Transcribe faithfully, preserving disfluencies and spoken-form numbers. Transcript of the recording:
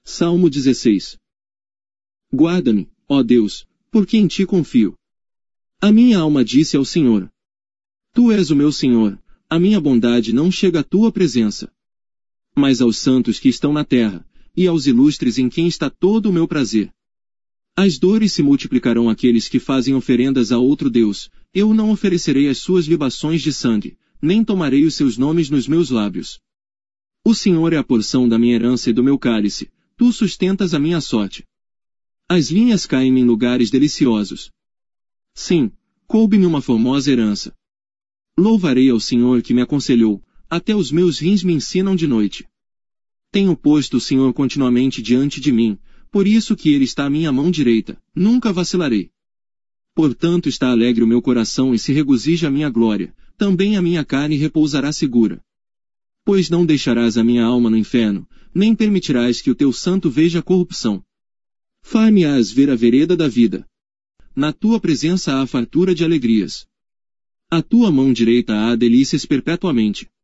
Salmo dezesseis. Guarda-me, ó Deus, porque em ti confio. A minha alma disse ao Senhor: Tu és o meu Senhor, a minha bondade não chega à tua presença. Mas aos santos que estão na terra, e aos ilustres em quem está todo o meu prazer. As dores se multiplicarão àqueles que fazem oferendas a outro Deus, eu não oferecerei as suas libações de sangue, nem tomarei os seus nomes nos meus lábios. O Senhor é a porção da minha herança e do meu cálice, tu sustentas a minha sorte. As linhas caem em lugares deliciosos. Sim, coube-me uma formosa herança. Louvarei ao Senhor que me aconselhou, até os meus rins me ensinam de noite. Tenho posto o Senhor continuamente diante de mim, por isso que ele está à minha mão direita, nunca vacilarei. Portanto está alegre o meu coração e se regozija a minha glória, também a minha carne repousará segura. Pois não deixarás a minha alma no inferno, nem permitirás que o teu santo veja a corrupção. Far-me-ás ver a vereda da vida. Na tua presença há fartura de alegrias. A tua mão direita há delícias perpetuamente.